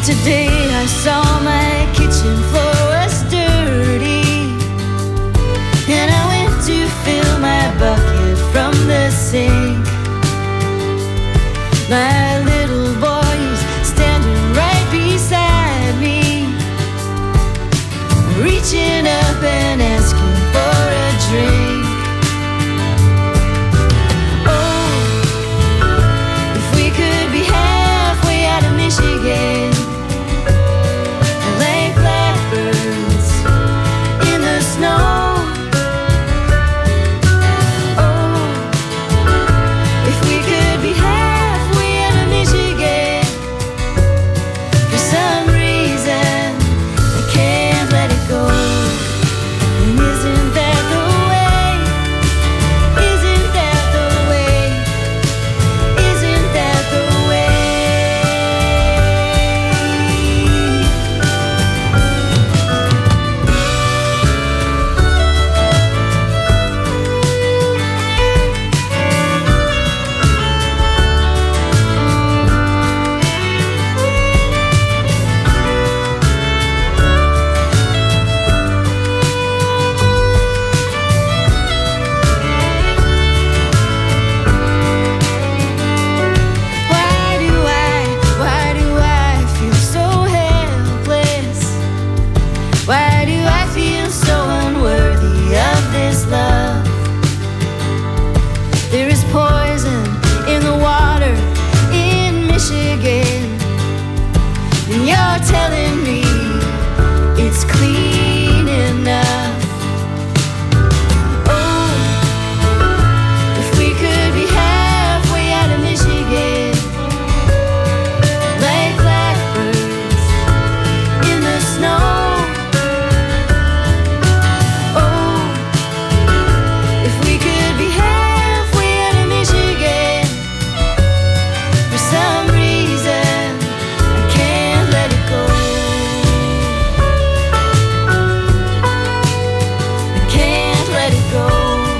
Today I saw my kitchen floor was dirty, and I went to fill my bucket from the sink. My little boy's standing right beside me, reaching up and asking for a drink. Oh, if we could be halfway out of Michigan, like blackbirds in the snow. Oh, if we could be halfway out of Michigan, for some reason I can't let it go. And isn't that the way? Isn't that the way? Isn't that the way? Why do I feel so helpless? Why do I feel so unworthy of this love? There is poison in the water in Michigan, and you're telling me it's clean enough. Oh, if we could be halfway out of Michigan, like blackbirds in the snow. Oh, if we could be halfway out of Michigan, for some reason I can't let it go. I can't let it go.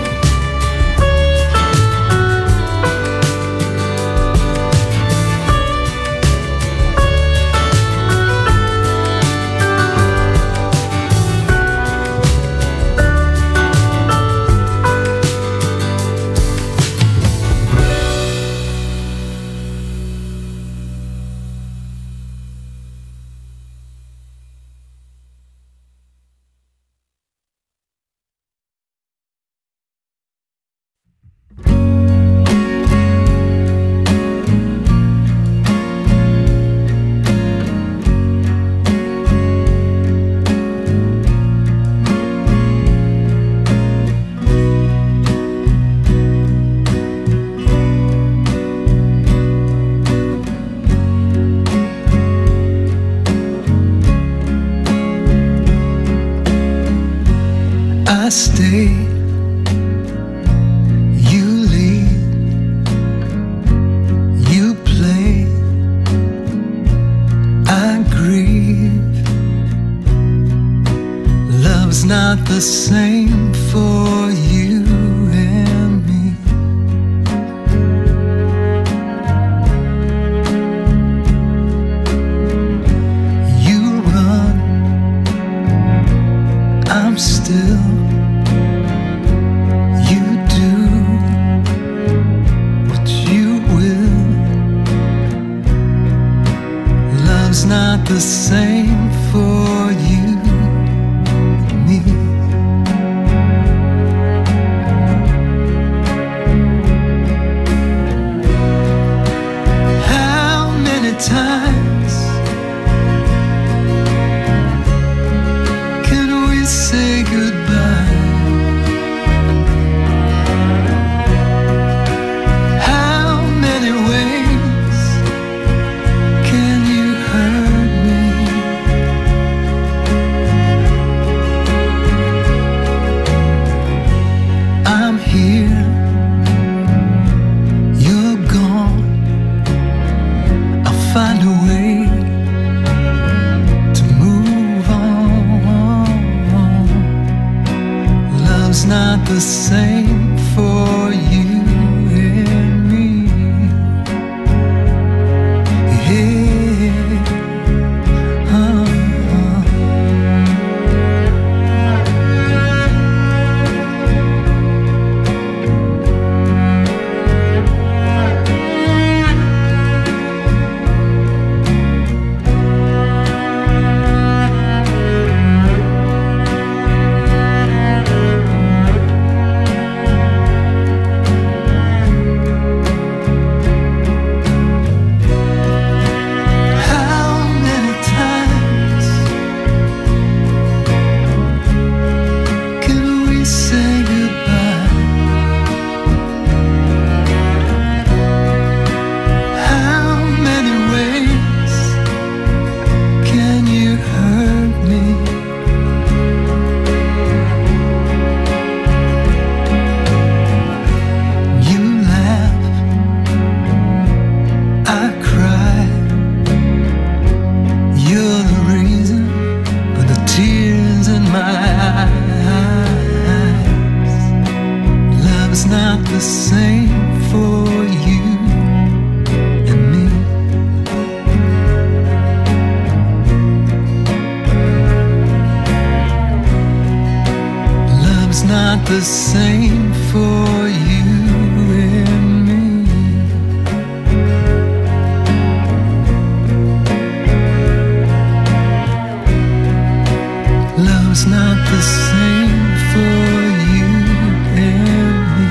I stay, you lead, you play, I grieve. Love's not the same for you and me. You run, I'm still. You do what you will. Love's not the same for you and me. How many times can we say goodbye? How many ways can you hurt me? the same for you and me. Love's not the same for you and me.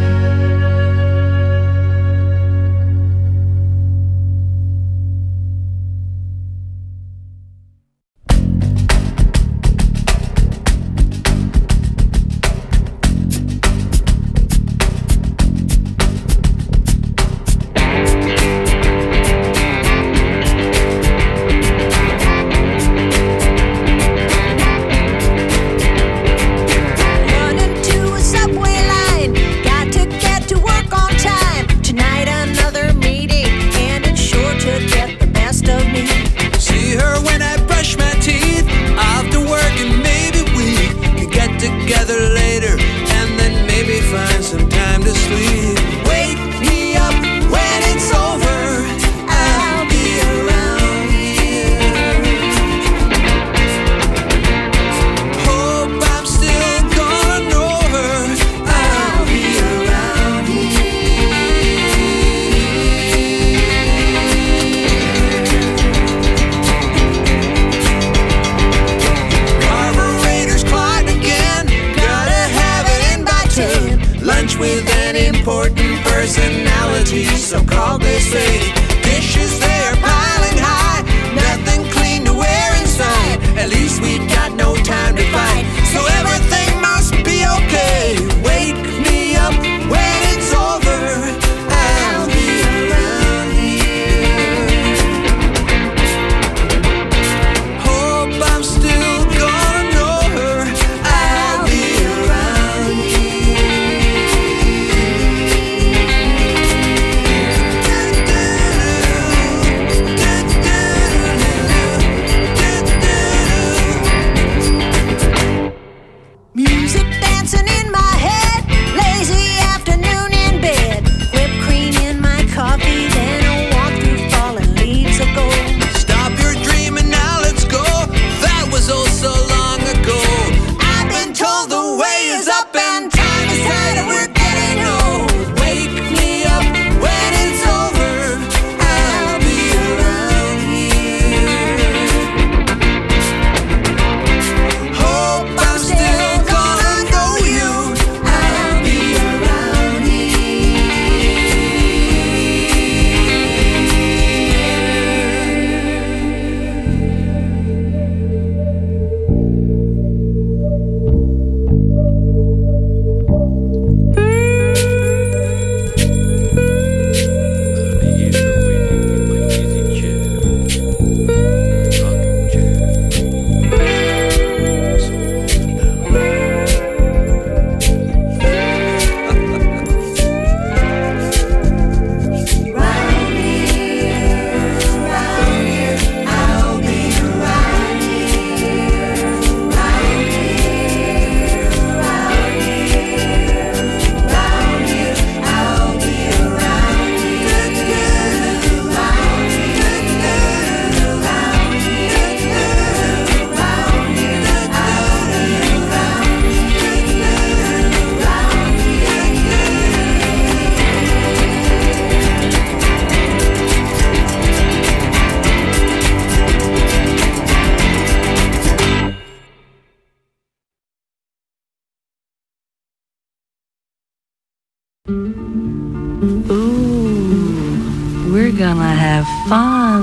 Ooh, we're gonna have fun.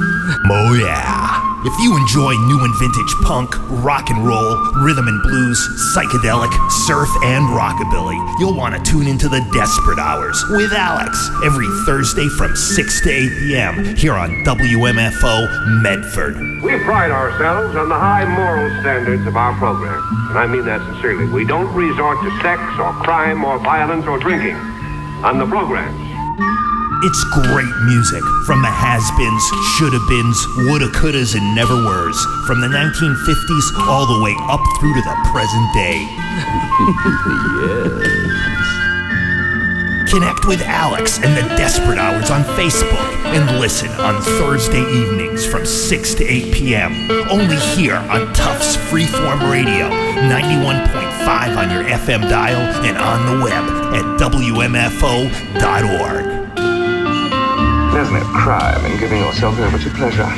Oh yeah. If you enjoy new and vintage punk, rock and roll, rhythm and blues, psychedelic, surf, and rockabilly, you'll want to tune into the Desperate Hours with Alex every Thursday from 6 to 8 p.m. here on WMFO Medford. We pride ourselves on the high moral standards of our program, and I mean that sincerely. We don't resort to sex or crime or violence or drinking on the programs. It's great music from the has-beens, shoulda-beens, woulda, couldas, and never-weres, from the 1950s all the way up through to the present day. Yes. Connect with Alex and the Desperate Hours on Facebook and listen on Thursday evenings from 6 to 8 p.m. only here on Tufts Freeform Radio 91.5 98.5 on your FM dial and on the web at WMFO.org. There's no crime in giving yourself over to pleasure.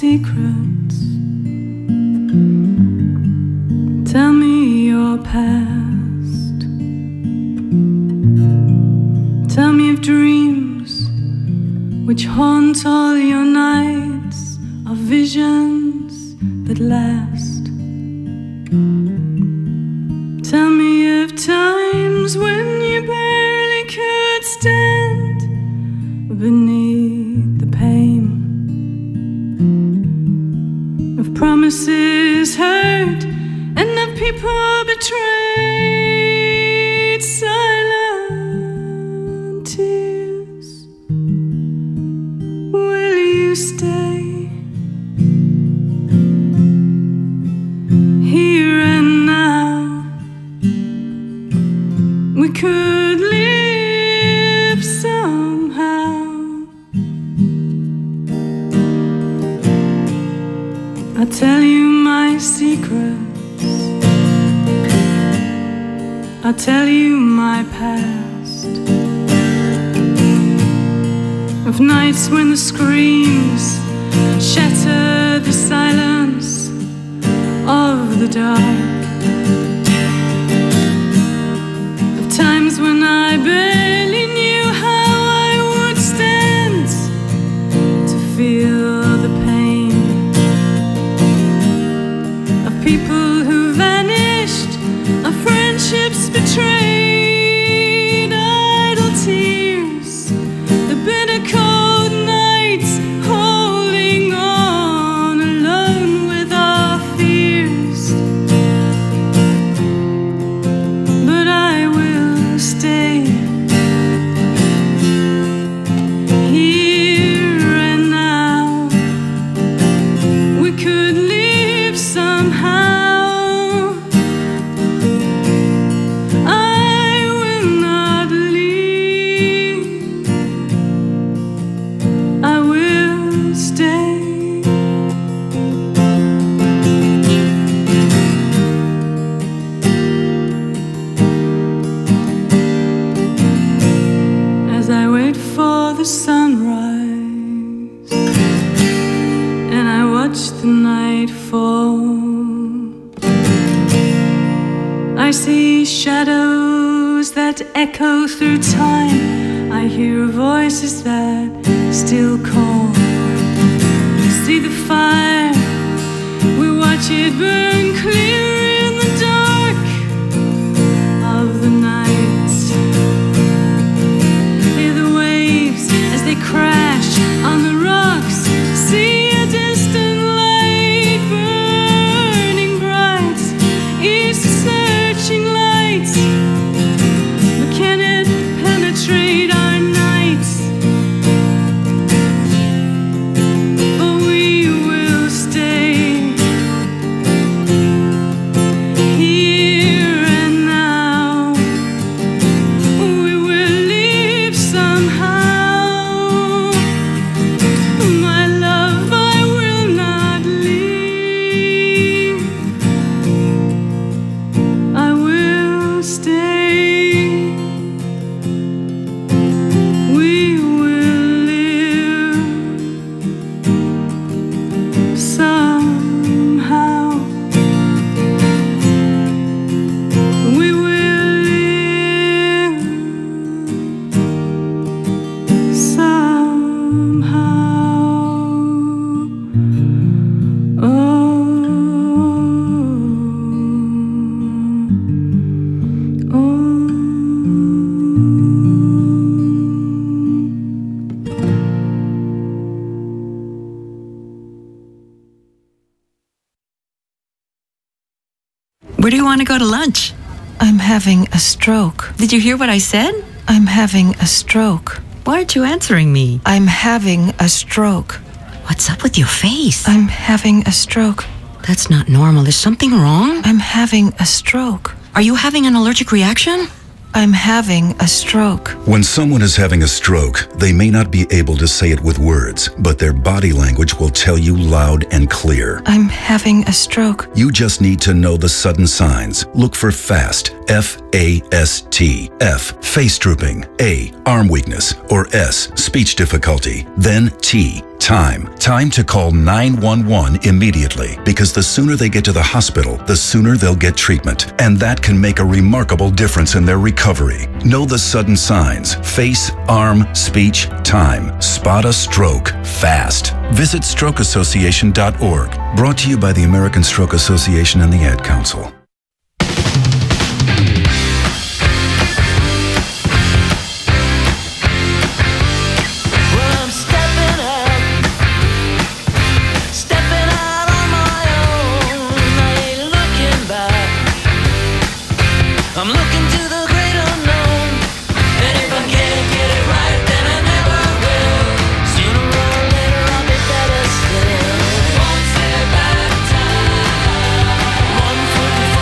secrets. Tell me your past. Tell me of dreams which haunt all your nights, of visions that last. Tell me of times when you barely could stand beneath the pain of promises hurt and of people betrayed. Silent tears, will you stay here and now? We could live somehow. I'll tell you my secrets. I'll tell you my past, of nights when the screams shatter the silence of the dark, of times when I barely knew how I would stand to feel the pain of people who vanished, of friendships betrayed, idle tears, the bitter cold nights, holding on alone with our fears. But I will stay here and now. We could live somehow. The sunrise, and I watch the night fall. I see shadows that echo through time. I hear voices that still call. See the fire, we watch it burn clear in the dark of the night. They crash on the rocks. See a distant light burning bright. It's a searching light, but can it penetrate our nights? For we will stay here and now. We will live somehow. Where do you want to go to lunch? I'm having a stroke. Did you hear what I said? I'm having a stroke. Why aren't you answering me? I'm having a stroke. What's up with your face? I'm having a stroke. That's not normal. Is something wrong? I'm having a stroke. Are you having an allergic reaction? I'm having a stroke. When someone is having a stroke, they may not be able to say it with words, but their body language will tell you loud and clear. I'm having a stroke. You just need to know the sudden signs. Look for FAST, F-A-S-T. F, face drooping. A, arm weakness. Or S, speech difficulty. Then T, Time. Time to call 911 immediately, because the sooner they get to the hospital, the sooner they'll get treatment. And that can make a remarkable difference in their recovery. Know the sudden signs: face, arm, speech, time. Spot a stroke fast. Visit strokeassociation.org. Brought to you by the American Stroke Association and the Ad Council. I'm looking to the great unknown, and if I can't get it right, then I never will. Sooner or later I'll be better still. One step at a time, one foot in front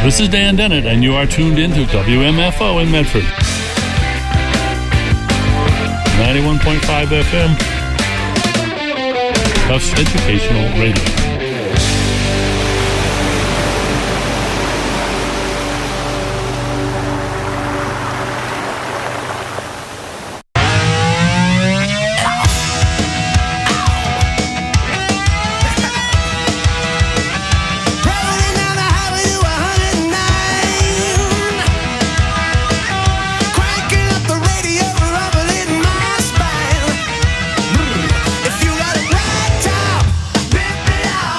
This is Dan Dennett, and you are tuned into WMFO in Medford. 91.5 FM. Tufts Educational Radio. If you got a black top,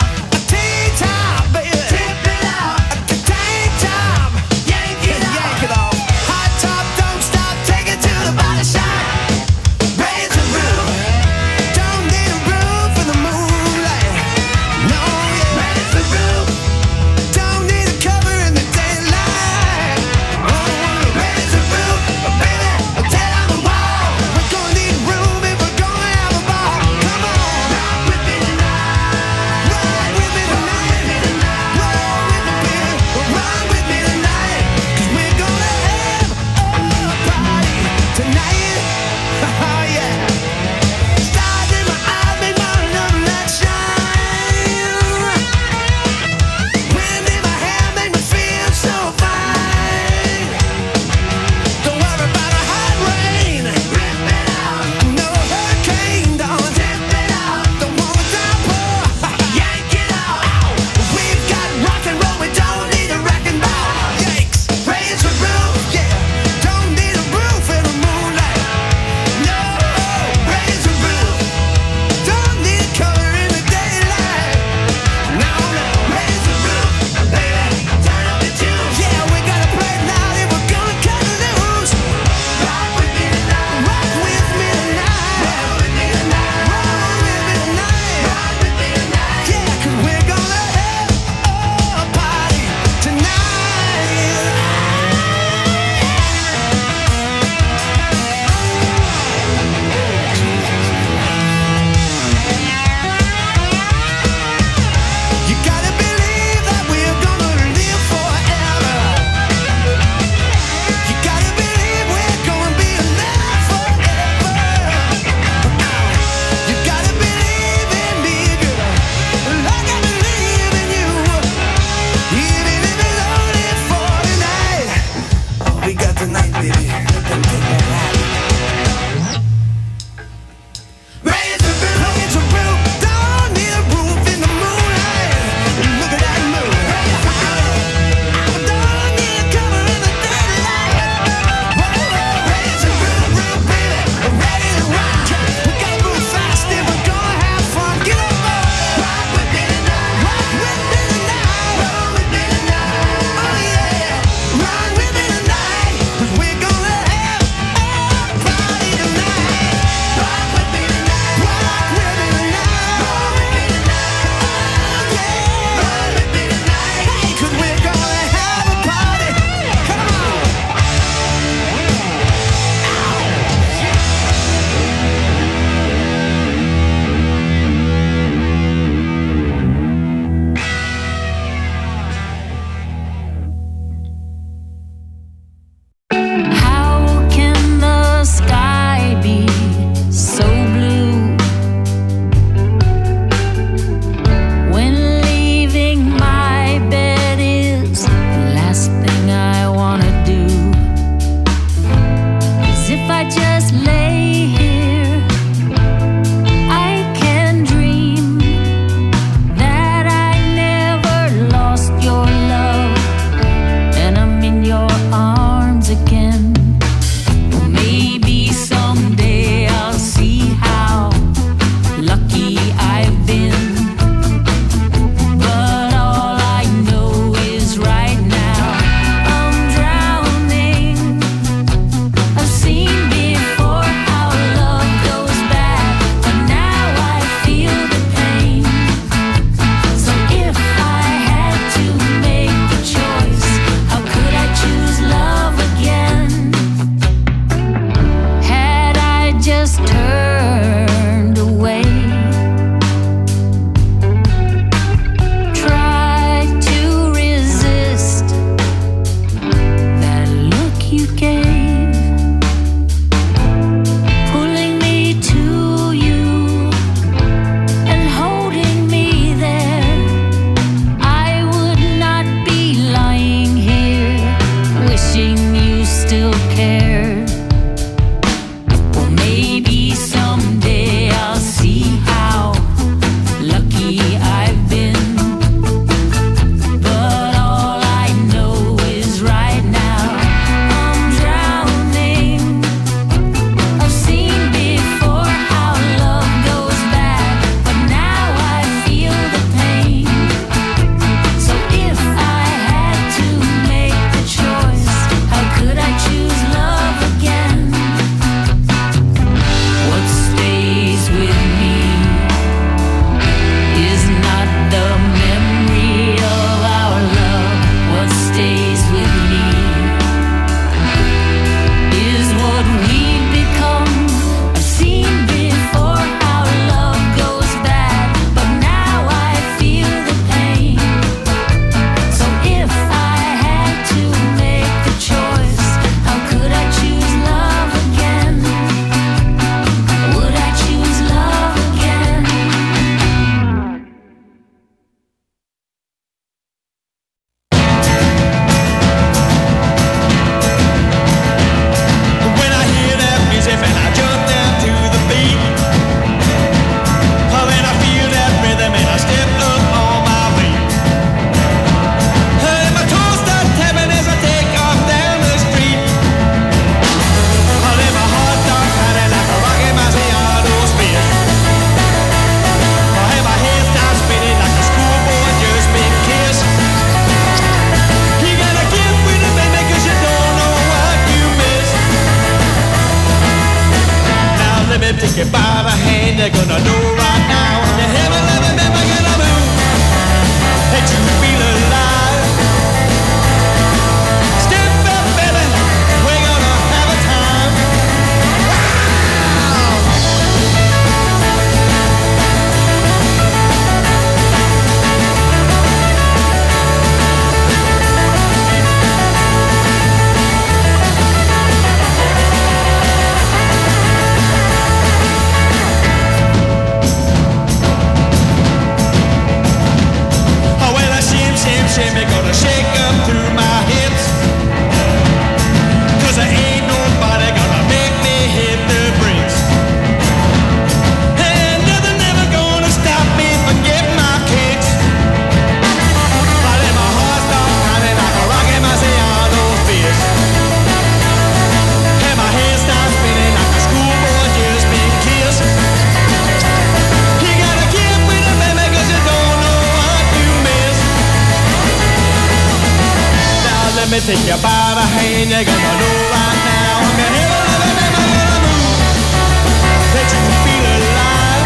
take you by the hand, you're gonna know right now I'm gonna have a loving and I'm gonna move, that you can feel alive.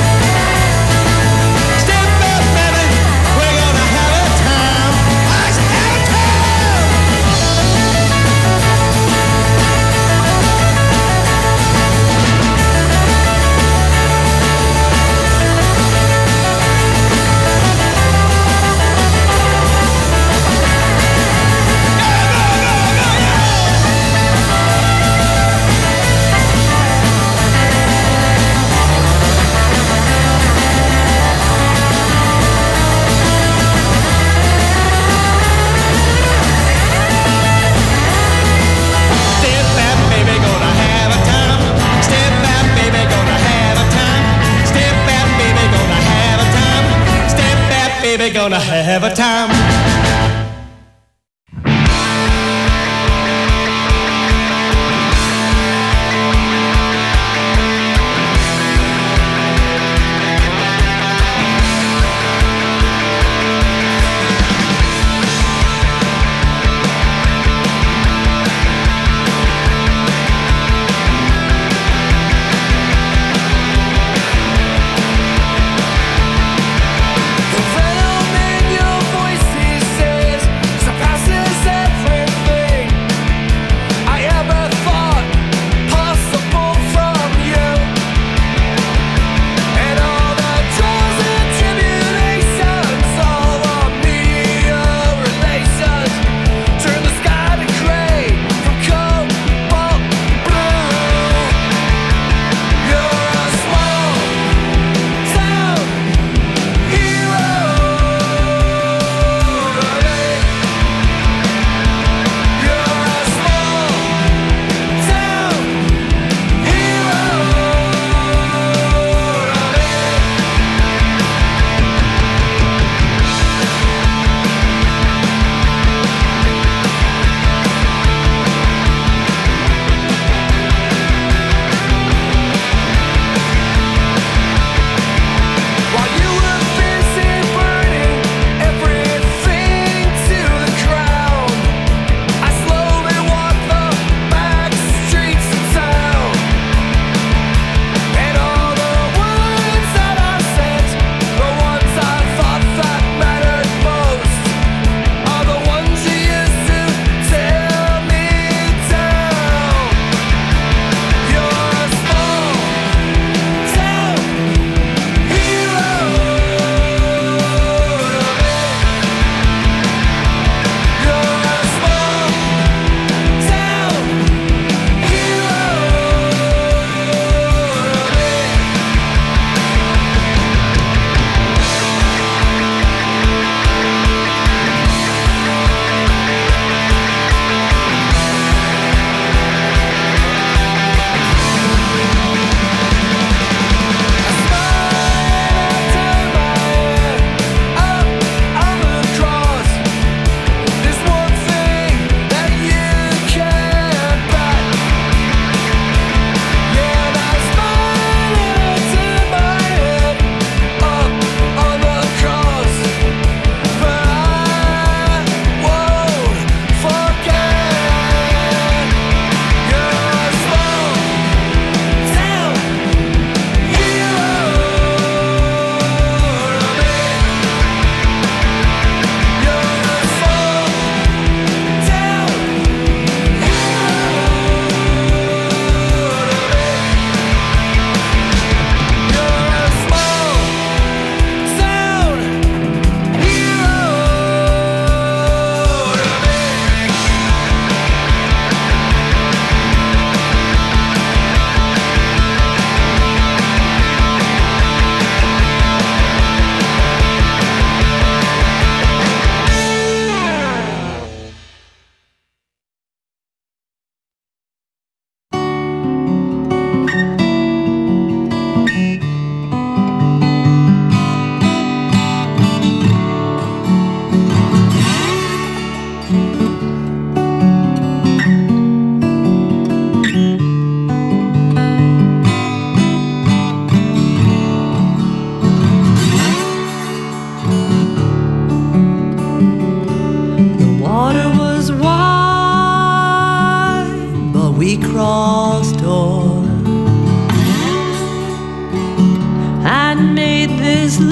Step up, baby, we're gonna have a time. Let's have a time. Baby, gonna have a time. Your voice is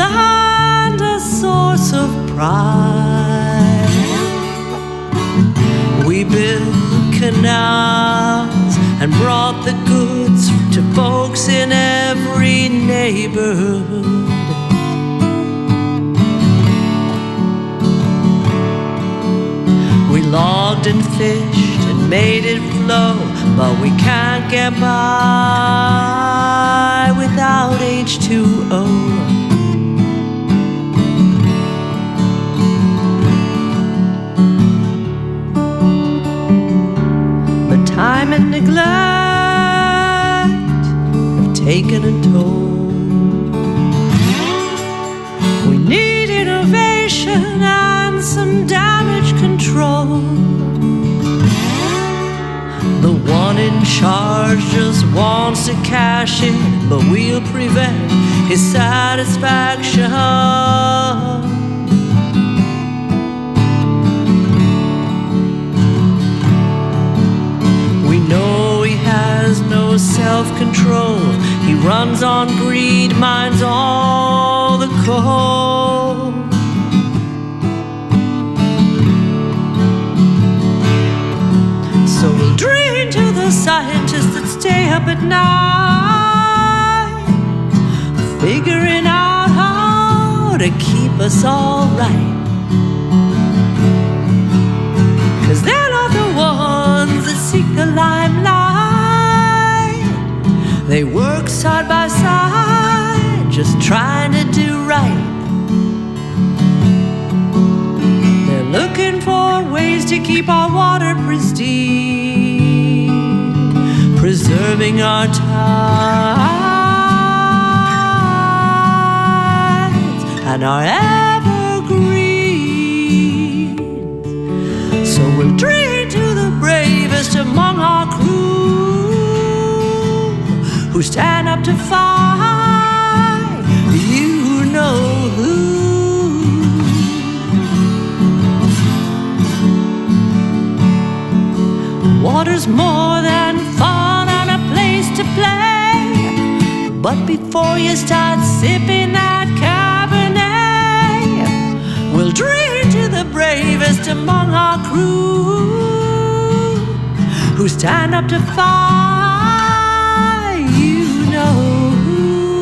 and a source of pride. We built canals and brought the goods to folks in every neighborhood. We logged and fished and made it flow, but we can't get by without H2O. But time and neglect have taken a toll. We need innovation and some damage control. The one in charge just wants to cash in, but we'll prevent his satisfaction. We know he has no self-control. He runs on greed, mines all the coal. So we'll drain to the scientists that stay up at night, figuring out how to keep us all right. 'Cause they're not the ones that seek the limelight. They work side by side, just trying to do right. They're looking for ways to keep our water pristine, preserving our tides and our evergreens. So we'll drain to the bravest among our crew, who stand up to fight. You know who. Water's more than fun and a place to play, but before you start sipping that Cabernet, we'll drink to the bravest among our crew, who stand up to fight. You know who.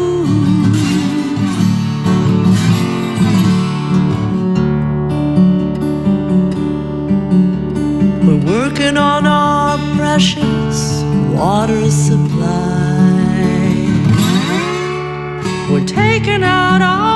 We're working on our precious water supply. We're taking out all